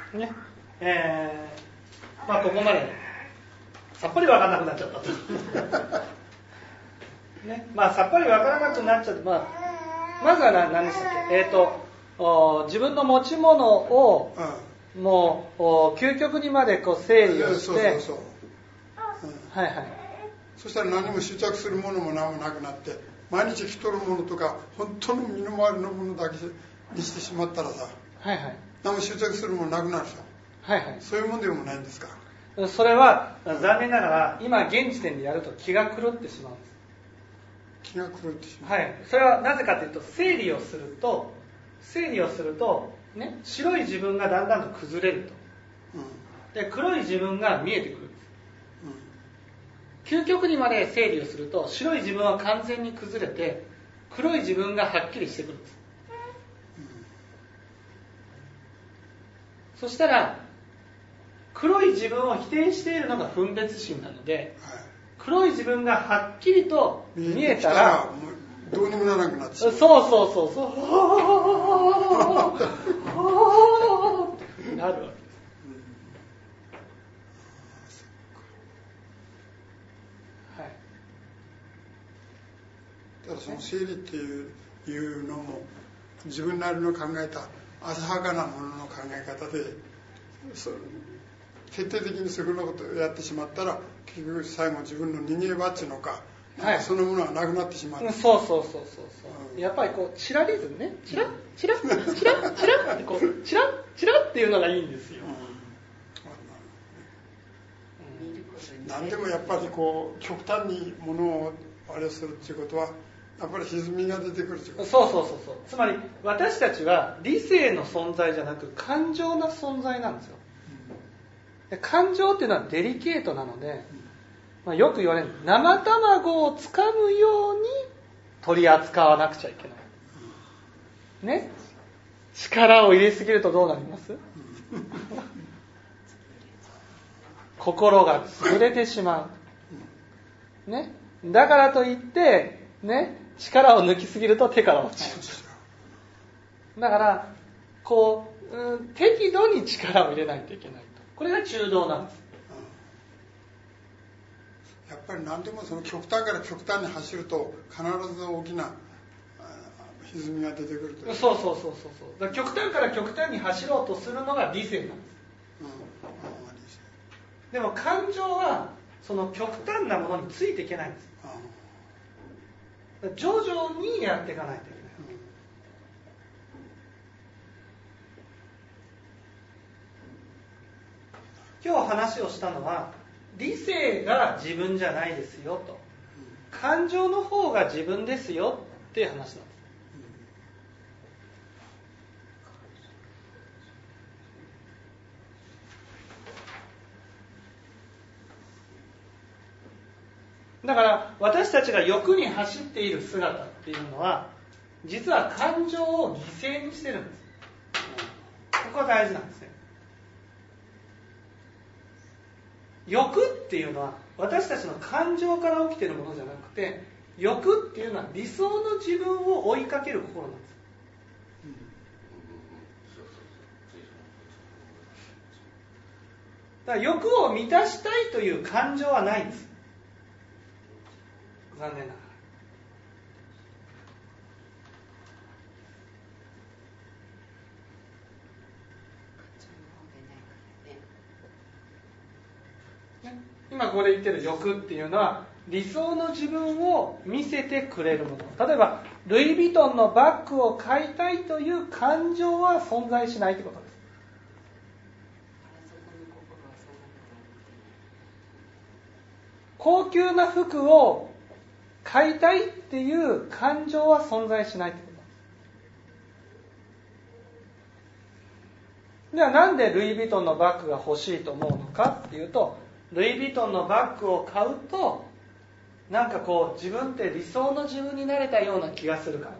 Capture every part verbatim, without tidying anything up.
ねえーまあ、ここまでさっぱり分からなくなっちゃったと、ねまあ、さっぱり分からなくなっちゃった、まあ、まずは何, 何でしたっけ、えーと、自分の持ち物を、うん、もう究極にまでこう整理をして、そうそうそう、うん、はいはい、 そしたら何も執着するものも何もなくなって、毎日着とるものとか本当の身の回りのものだけにしてしまったらさ、 はいはい、 何も執着するものなくなるでしょ、 はいはい、 そういうもんでもないんですか。 それは残念ながら今現時点でやると気が狂ってしまうんです。 気が狂ってしまう、 はい、それはなぜかというと、整理をすると整理をすると、ね、白い自分がだんだんと崩れると、うん、で黒い自分が見えてくるんです、うん、究極にまで整理をすると白い自分は完全に崩れて黒い自分がはっきりしてくるんです、うん、そしたら黒い自分を否定しているのが分別心なので、はい、黒い自分がはっきりと見えたらどうにもならなくなってしまう。 そうそうそうそうなるわけです、うん、はい。 ただその整理っていう、いうのも自分なりの考えた浅はかなものの考え方で、徹底的にそういうことをやってしまったら結局最後自分の逃げ場っていうのか、はい、そのものはなくなってしまう。 そうそうそうそうそう、うん、やっぱりこうチラリズムね、チラチラチラチラってこうチラチラっていうのがいいんですよ、 うん、何でもやっぱりこう極端にものをあれするっていうことはやっぱり歪みが出てくるってこと。 そうそうそうそう、つまり私たちは理性の存在じゃなく感情の存在なんですよ、うん、で感情っていうのはデリケートなので、まあ、よく言われる生卵をつかむように取り扱わなくちゃいけないね。力を入れすぎるとどうなります心が潰れてしまう、ね、だからといってね、力を抜きすぎると手から落ちる。だからこう、うん、適度に力を入れないといけないと。これが中道なんです。 やっぱり何でもその極端から極端に走ると必ず大きな歪みが出てくるという。 そうそうそうそうそう。だから極端から極端に走ろうとするのが理性なんです。うん、でも感情はその極端なものについていけないんです。徐々にやっていかないといけない。今日話をしたのは理性が自分じゃないですよと、感情の方が自分ですよっていう話なんです。だから私たちが欲に走っている姿っていうのは実は感情を犠牲にしてるんです。ここは大事なんですね。欲っていうのは私たちの感情から起きているものじゃなくて、欲っていうのは理想の自分を追いかける心なんです。だから欲を満たしたいという感情はないんです。残念ながら。今ここで言ってる欲っていうのは理想の自分を見せてくれるもの。例えばルイ・ヴィトンのバッグを買いたいという感情は存在しないということです。高級な服を買いたいっていう感情は存在しないということです。ではなんでルイ・ヴィトンのバッグが欲しいと思うのかっていうと、ルイ・ヴィトンのバッグを買うとなんかこう自分って理想の自分になれたような気がするから。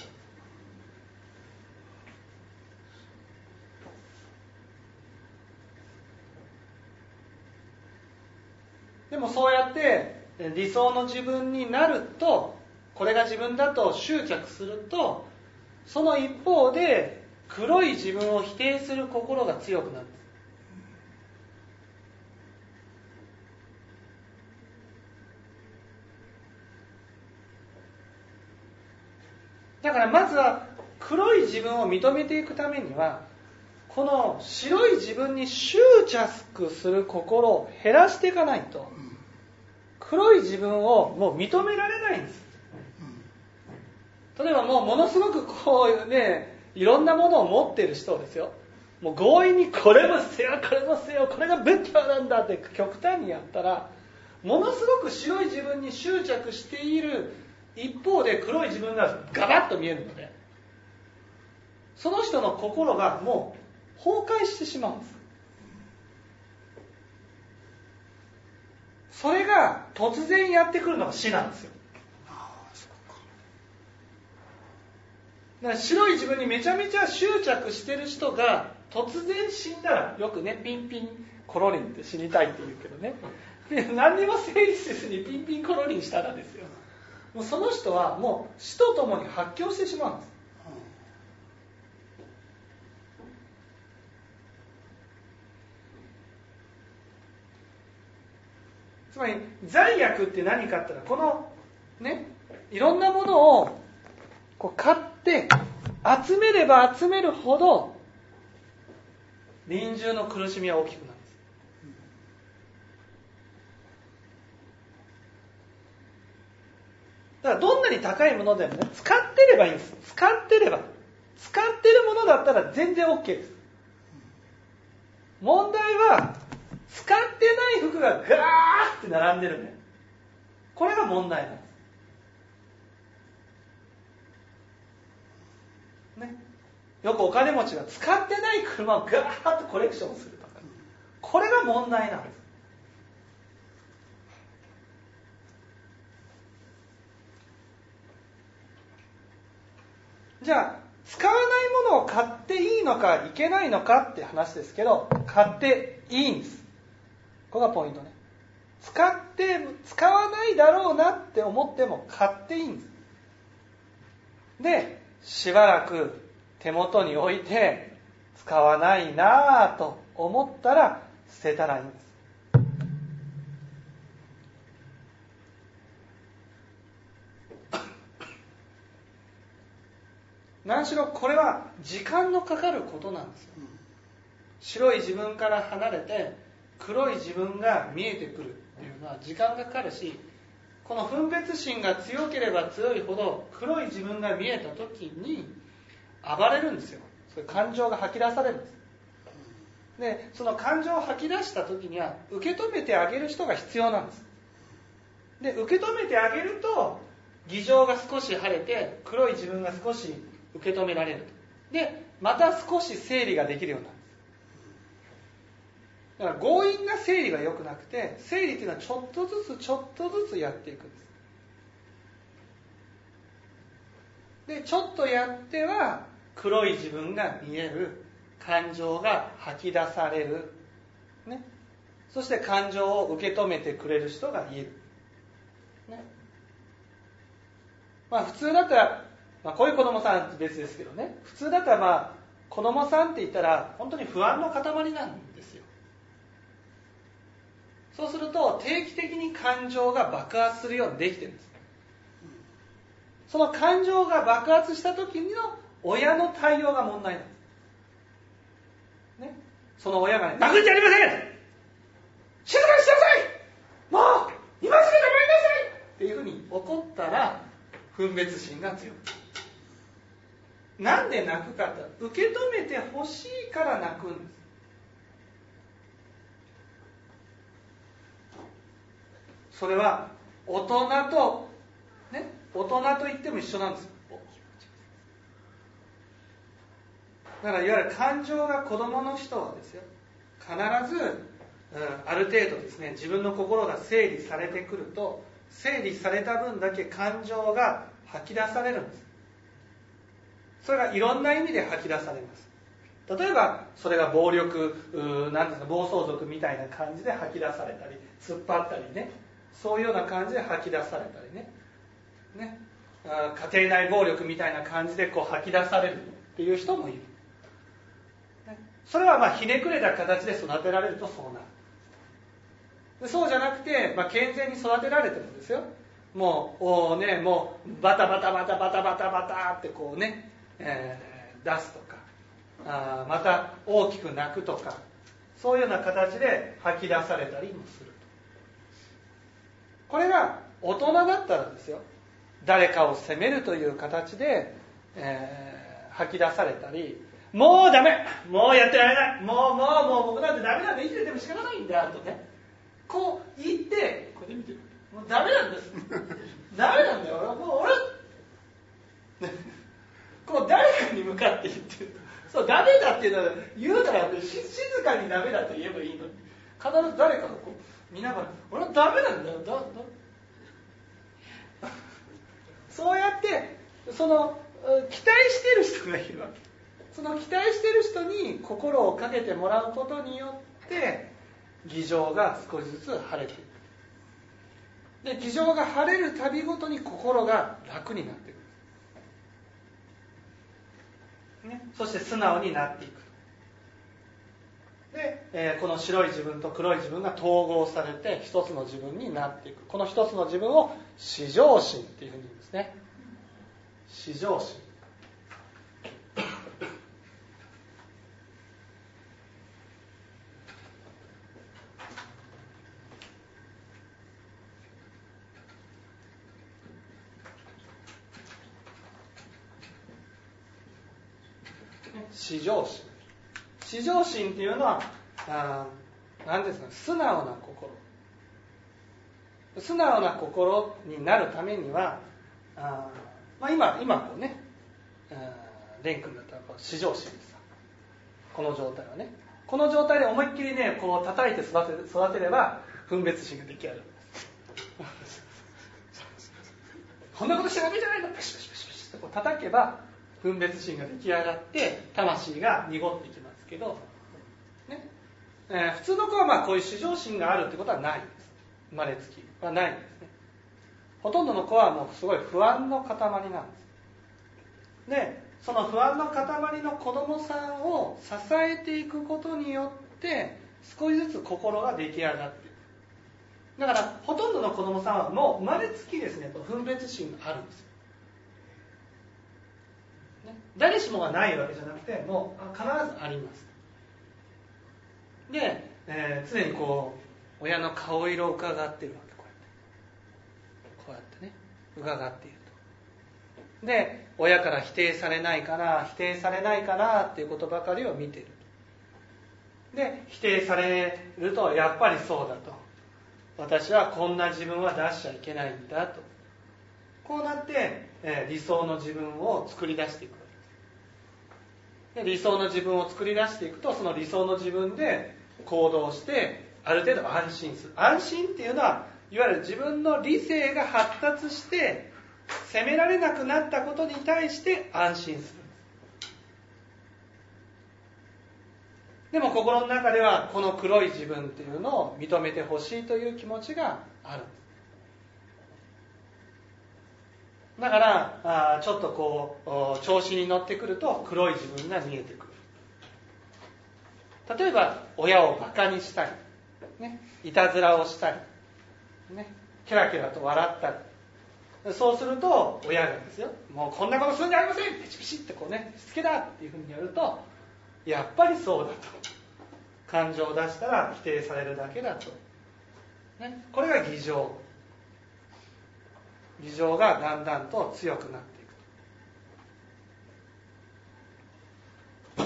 でもそうやって理想の自分になると、これが自分だと執着すると、その一方で黒い自分を否定する心が強くなる。だからまずは黒い自分を認めていくためには、この白い自分に執着する心を減らしていかないと、黒い自分をもう認められないんです。例えばもうものすごくこうね、いろんなものを持っている人ですよ。もう強引にこれもせよ、これもせよ、これが仏教なんだって極端にやったら、ものすごく白い自分に執着している一方で黒い自分がガバッと見えるので、その人の心がもう崩壊してしまうんです。それが突然やってくるのが死なんですよ。だから白い自分にめちゃめちゃ執着してる人が突然死んだら、よくね、ピンピンコロリンって死にたいって言うけどね、で何にも整理せずにピンピンコロリンしたらですよ、もうその人はもう死とともに発狂してしまうんです。つまり罪悪って何かって言ったら、このね、いろんなものをこう買って集めれば集めるほど臨終の苦しみは大きくなるんです。だからどんなに高いものでもね、使ってればいいんです。使ってれば、使ってるものだったら全然 OK です。問題は使ってない服がガーって並んでるね、これが問題なんですね。よくお金持ちが使ってない車をガーッとコレクションするとか、これが問題なんです。じゃあ使わないものを買っていいのかいけないのかって話ですけど、買っていいんです。ここがポイントね。使って使わないだろうなって思っても買っていいんです。で、しばらく手元に置いて使わないなぁと思ったら捨てたらいいんです。何しろこれは時間のかかることなんですよ。白い自分から離れて黒い自分が見えてくるっていうのは時間がかかるし、この分別心が強ければ強いほど黒い自分が見えた時に暴れるんですよ。そういう感情が吐き出されるんです。で、その感情を吐き出した時には受け止めてあげる人が必要なんです。で、受け止めてあげると偽情が少し晴れて黒い自分が少し受け止められる。で、また少し整理ができるようになる。だから強引な整理が良くなくて、整理っていうのはちょっとずつちょっとずつやっていくんです。で、ちょっとやっては黒い自分が見える、感情が吐き出される、ね、そして感情を受け止めてくれる人がいる、ね。まあ普通だったら、まあ、こういう子供さんは別ですけどね、普通だったらまあ子供さんって言ったら本当に不安の塊なんですよ。そうすると定期的に感情が爆発するようにできてるんです。その感情が爆発した時の親の対応が問題なんです、ね、その親がね、泣くんじゃありません、静かにしてください、もう今すぐ黙りなさいっていうふうに怒ったら分別心が強く、なんで泣くかって受け止めてほしいから泣くんです。それは大人とね、大人と言っても一緒なんですよ。だからいわゆる感情が子供の人はですよ、必ず、うん、ある程度ですね、自分の心が整理されてくると、整理された分だけ感情が吐き出されるんです。それがいろんな意味で吐き出されます。例えばそれが暴力、なんですか、暴走族みたいな感じで吐き出されたり、突っ張ったりね、そういうような感じで吐き出されたりね、ね、家庭内暴力みたいな感じでこう吐き出されるっていう人もいる。 それはまあひねくれた形で育てられるとそうなる。でそうじゃなくて、まあ、健全に育てられてもですよ、もうおねもうバタバタバタバタバタバタってこうね、えー、出すとか、あまた大きく泣くとか、そういうような形で吐き出されたりもする。これが大人だったらですよ、誰かを責めるという形で、えー、吐き出されたり、もうダメ、もうやってられない、もうもうもう僕なんてダメなんで生きてても仕方ないんだとね、こう言って、これ見て、もうダメなんです。ダメなんだよ、もう俺、こう誰かに向かって言ってる。そう、ダメだっていうのは言うなら静かにダメだと言えばいいのに、必ず誰かがこう見ながら、俺はダメなんだよ、だだそうやってその期待してる人がいるわけ。その期待してる人に心をかけてもらうことによって議場が少しずつ晴れていく。で議場が晴れるたびごとに心が楽になっていく、ね、そして素直になっていく。で、えー、この白い自分と黒い自分が統合されて一つの自分になっていく。この一つの自分を至上心っていうふうに言うんですね。至上心。至上心。至上心っていうのはあ何ですか、素直な心。素直な心になるためには、あ、まあ、今今こうね、蓮君だったらこう至上心です。この状態はね、この状態で思いっきりねこう叩いて育て育てれば分別心が出来上がるんですこんなことしちゃダメじゃないの、パシパシパシパシってこう叩けば分別心が出来上がって魂が濁ってきますけど、ねえー、普通の子はまあこういう至上心があるってことはないんです。生まれつきはないんですね。ほとんどの子はもうすごい不安の塊なんです。でその不安の塊の子供さんを支えていくことによって少しずつ心が出来上がっていく。だからほとんどの子供さんはもう生まれつきですね分別心があるんですよ。誰しもがないわけじゃなくてもう必ずあります。で、えー、常にこう親の顔色を伺っているわけ。こうやってこうやってね伺っていると。で親から否定されないかな否定されないかなっていうことばかりを見ている。で否定されるとやっぱりそうだと、私はこんな自分は出しちゃいけないんだと、こうなって、えー、理想の自分を作り出していくわけです。で理想の自分を作り出していくと、その理想の自分で行動してある程度安心する。安心っていうのはいわゆる自分の理性が発達して責められなくなったことに対して安心する。でも心の中ではこの黒い自分っていうのを認めてほしいという気持ちがある。だからちょっとこう調子に乗ってくると黒い自分が見えてくる。例えば親をバカにしたり、ね、いたずらをしたり、ね、キラキラと笑ったり、そうすると親がですよ、もうこんなことするんじゃありません、ピチピチってこうね、しつけだっていうふうにやると、やっぱりそうだと、感情を出したら否定されるだけだと、ね、これが偽情。偽情がだんだんと強くなっていくと。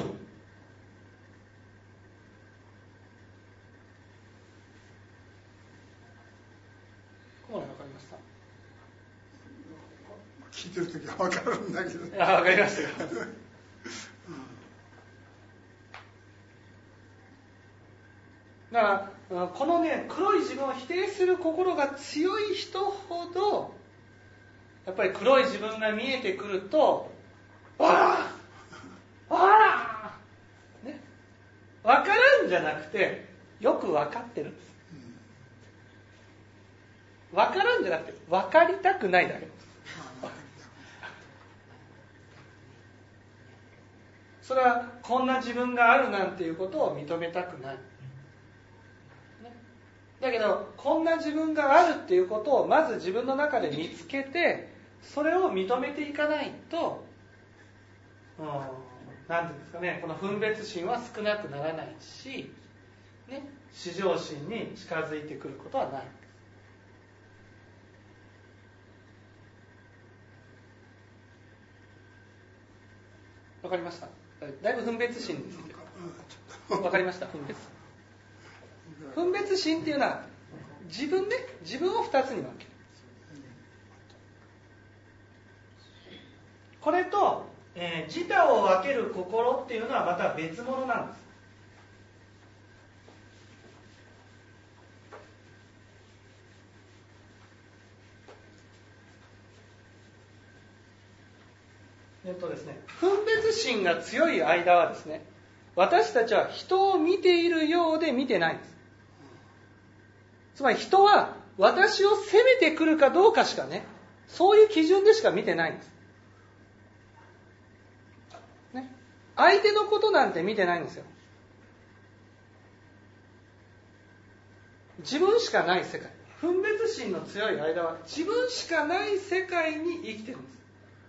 ここまで分かりました？ 聞いてるときは分かるんだけど。 いや、分かりましたよ。だからこのね黒い自分を否定する心が強い人ほどやっぱり黒い自分が見えてくるとわあわあね、分かるんじゃなくてよく分かってるんです。分かるんじゃなくて分かりたくないだけです。 それはこんな自分があるなんていうことを認めたくない、ね、だけどこんな自分があるっていうことをまず自分の中で見つけて、それを認めていかないと、うん、なんていうんですかね、この分別心は少なくならないし、ね、至上心に近づいてくることはない。わかりました？だいぶ分別心についてわかりました？分別分別心っていうのは自分ね、自分を二つに分ける。これと、えー、自他を分ける心っていうのはまた別物なんです。えっとですね、分別心が強い間はですね、私たちは人を見ているようで見てないんです。つまり人は私を責めてくるかどうかしかね、そういう基準でしか見てないんです。ね、相手のことなんて見てないんですよ。自分しかない世界。分別心の強い間は自分しかない世界に生きてるんです。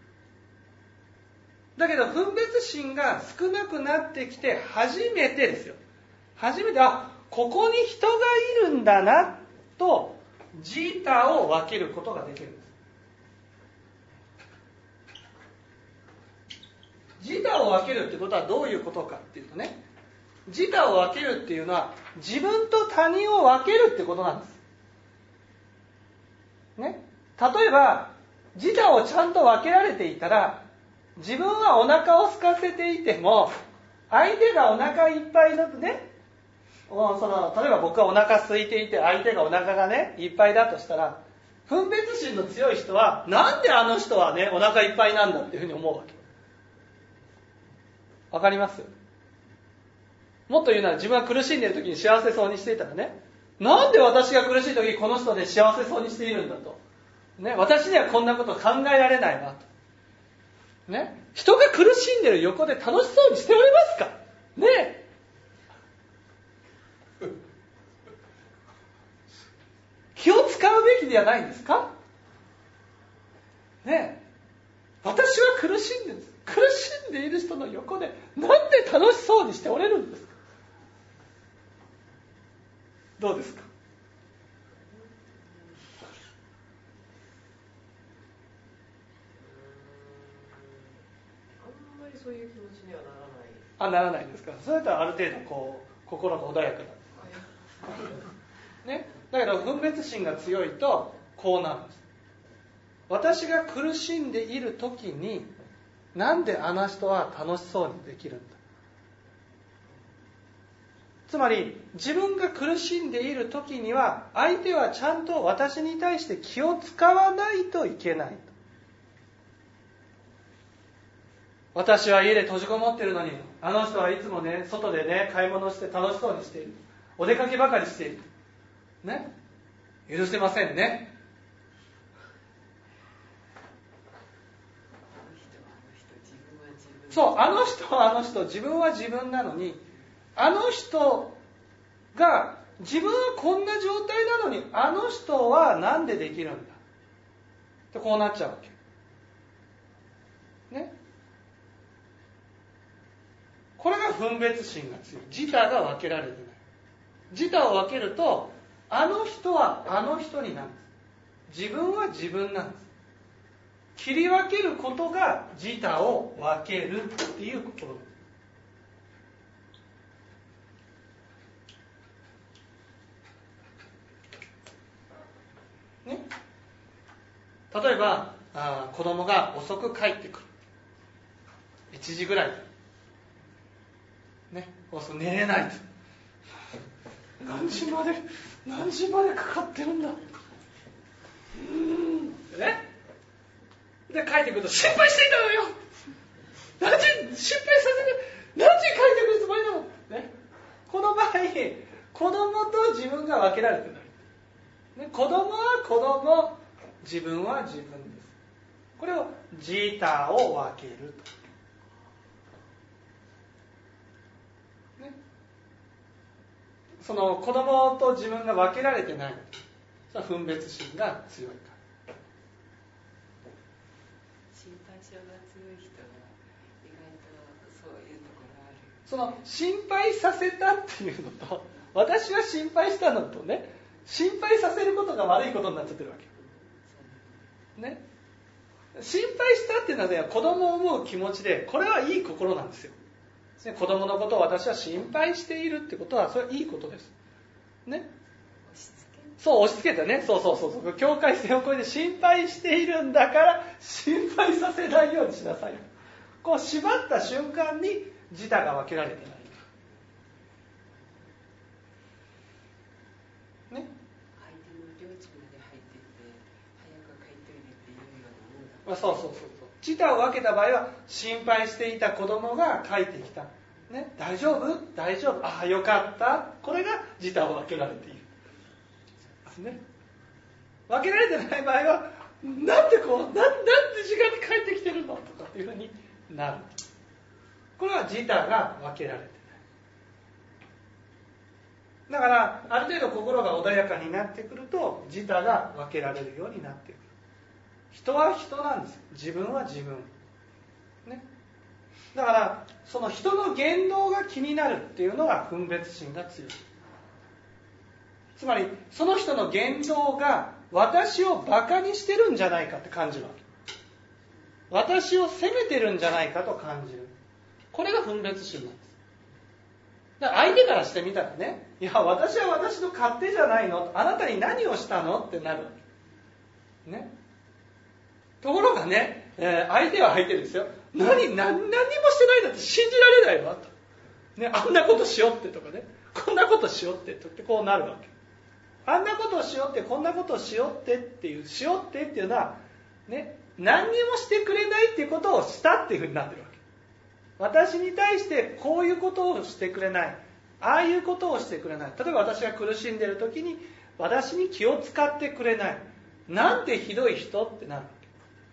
だけど分別心が少なくなってきて初めてですよ。初めて、あ、ここに人がいるんだなと自他を分けることができるんです。自他を分けるってことはどういうことかっていうとね、自他を分けるっていうのは自分と他人を分けるってことなんです。ね、例えば自他をちゃんと分けられていたら、自分はお腹を空かせていても相手がお腹いっぱいだとね、その例えば僕はお腹空いていて相手がお腹がねいっぱいだとしたら、分別心の強い人はなんであの人はねお腹いっぱいなんだっていうふうに思うわけ。わかります？もっと言うなら自分が苦しんでいる時に幸せそうにしていたらね、なんで私が苦しい時この人で幸せそうにしているんだと、ね、私にはこんなこと考えられないわと、ね、人が苦しんでいる横で楽しそうにしておりますかね。気を使うべきではないんですかね。私は苦しんでるんです。苦しんでいる人の横でなんで楽しそうにしておれるんですか。どうですか。 あんまりそういう気持ちにはならない。 あ、ならないですか。それだったらある程度こう心が穏やかなね。だけど分別心が強いとこうなるんです。私が苦しんでいる時になんであの人は楽しそうにできるんだ。つまり自分が苦しんでいる時には相手はちゃんと私に対して気を使わないといけない。私は家で閉じこもっているのにあの人はいつもね外でね買い物して楽しそうにしている、お出かけばかりしているね、許せませんね。そう、あの人はあの人、自分は自分なのに、あの人が自分はこんな状態なのにあの人はなんでできるんだってこうなっちゃうわけね。これが分別心が強い。自他が分けられてない。自他を分けるとあの人はあの人になるんです。自分は自分なんです。切り分けることが自他を分けるっていうことです。ね、例えばあ子供が遅く帰ってくる、いちじぐらいね、遅く寝れないと、何時まで何時までかかってるんだ、うーんね、で帰ってくると心配していたのよ、何時心配させて何時帰ってくるつもりなの、ね、この場合子供と自分が分けられてない、ね、子供は子供、自分は自分です。これを自他を分けると。 その子供と自分が分けられてない、それは分別心が強いから。 心配性が強い人は意外とそういうところある。 その心配させたっていうのと、私は心配したのとね、心配させることが悪いことになっちゃってるわけね。心配したっていうのは、ね、子供を思う気持ちで、これはいい心なんですよ。子供のことを私は心配しているってことは、それはいいことですね。そう、押し付けたね。そうそうそうそう。境界線を越えて心配しているんだから心配させないようにしなさい。こう縛った瞬間に自他が分けられてない。ね。 相手の領地まで入っていって早く帰っておいでっていうようなもんだ。 まあ、そうそうそうそう。自他を分けた場合は、心配していた子供が帰ってきた。ね、大丈夫？大丈夫。ああ、よかった。これが自他を分けられている。ね、分けられてない場合は、なんでこう、なん、なんで時間に帰ってきてるのとかっていうふうになる。これは自他が分けられてない。だから、ある程度心が穏やかになってくると、自他が分けられるようになってくる。人は人なんです。自分は自分。ね。だから、その人の言動が気になるっていうのが分別心が強い。つまり、その人の言動が私をバカにしてるんじゃないかって感じるわけ。私を責めてるんじゃないかと感じる。これが分別心なんです。だから相手からしてみたらね、いや、私は私の勝手じゃないの、あなたに何をしたのってなるわけ。ね。ところがね、えー、相手は相手ですよ。何、何、何にもしてないなんて信じられないわと。ね、あんなことしよってとかね、こんなことしよってとってこうなるわけ。あんなことをしようって、こんなことをしようってっていう、しようってっていうのは、ね、何にもしてくれないっていうことをしたっていうふうになってるわけ。私に対してこういうことをしてくれない。ああいうことをしてくれない。例えば私が苦しんでいる時に、私に気を使ってくれない。なんてひどい人ってなるわけ。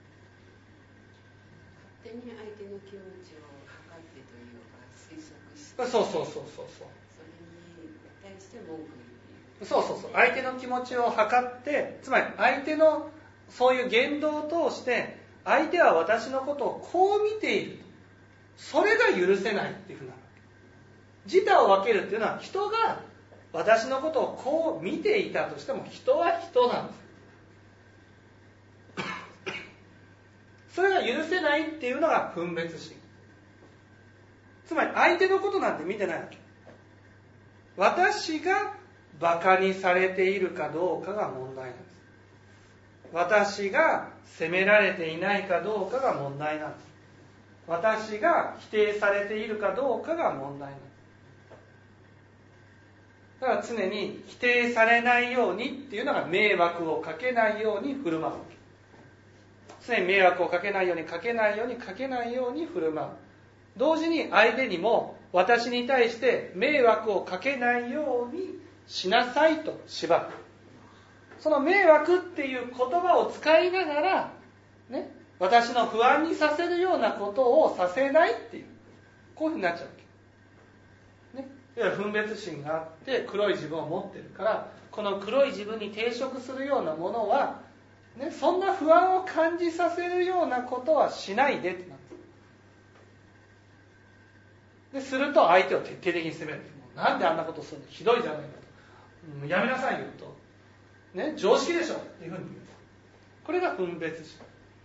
勝手に相手の気持ちを測ってというか推測して。 そうそうそうそうそう。 それに対して文句言う。 そうそうそう。相手の気持ちを測って、つまり相手のそういう言動を通して、相手は私のことをこう見ている。それが許せないっていうふうになるわけ。自他を分けるっていうのは、人が私のことをこう見ていたとしても、人は人なんです。それが許せないっていうのが分別心。つまり相手のことなんて見てないわけ。私がバカにされているかどうかが問題なんです。私が責められていないかどうかが問題なんです。私が否定されているかどうかが問題なんです。だから常に否定されないようにっていうのが、迷惑をかけないように振る舞うわけ。常に迷惑をかけないようにかけないようにかけないように振る舞う。同時に相手にも私に対して迷惑をかけないようにしなさいと縛る。その迷惑っていう言葉を使いながら、ね、私の不安にさせるようなことをさせないっていう、こういうふうになっちゃうわけ。ね、いわゆる分別心があって黒い自分を持ってるから、この黒い自分に抵触するようなものは、ね、そんな不安を感じさせるようなことはしないでってなって。ですると相手を徹底的に責める。なんであんなことするの、ひどいじゃないかと、うん、やめなさいよと、ね、常識でしょっていうふうに言う。これが分別心。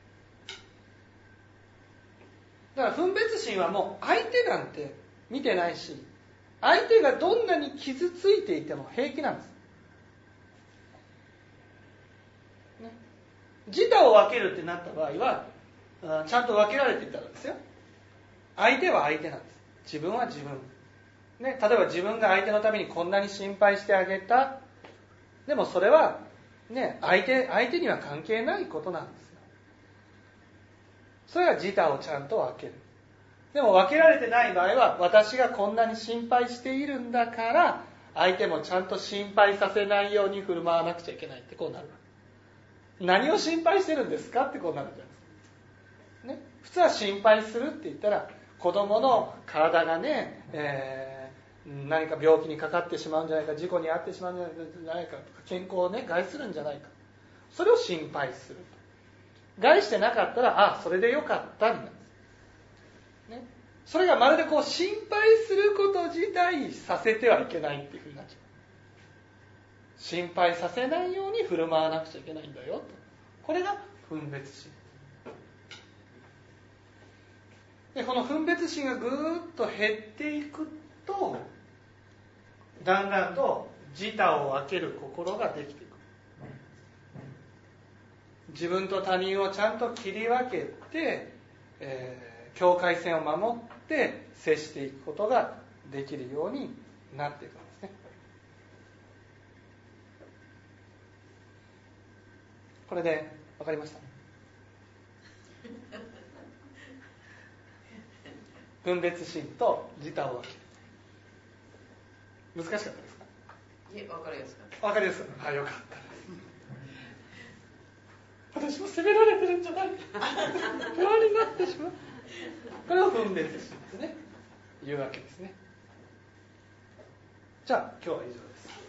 だから分別心はもう相手なんて見てないし、相手がどんなに傷ついていても平気なんです、ね、自他を分けるってなった場合は、ちゃんと分けられていたらですよ、相手は相手なんです。自分は自分、ね、例えば自分が相手のためにこんなに心配してあげた。でもそれは、ね、相手、相手には関係ないことなんですよ。それは自他をちゃんと分ける。でも分けられてない場合は、私がこんなに心配しているんだから、相手もちゃんと心配させないように振る舞わなくちゃいけないってこうなる。何を心配してるんですかってこうなるじゃないですか。ね、普通は心配するって言ったら、子供の体がね、えー何か病気にかかってしまうんじゃないか、事故に遭ってしまうんじゃないか、健康をね害するんじゃないか、それを心配する。害してなかったら、あ、それでよかったになるんです、ね、それがまるでこう心配すること自体させてはいけないっていうふうになっちゃう。心配させないように振る舞わなくちゃいけないんだよと。これが分別心で、この分別心がぐーっと減っていくと、だんだんと自他を分ける心ができていく。自分と他人をちゃんと切り分けて、えー、境界線を守って接していくことができるようになっていくんですね。これで分かりました？分別心と自他を分ける。難しかったですか？ いえ、分かりやすかった。 分かりやすかった。あ、よかったです。私も責められてるんじゃないか不安になってしまう。これを分別心ですね、いうわけですね。じゃあ今日は以上です。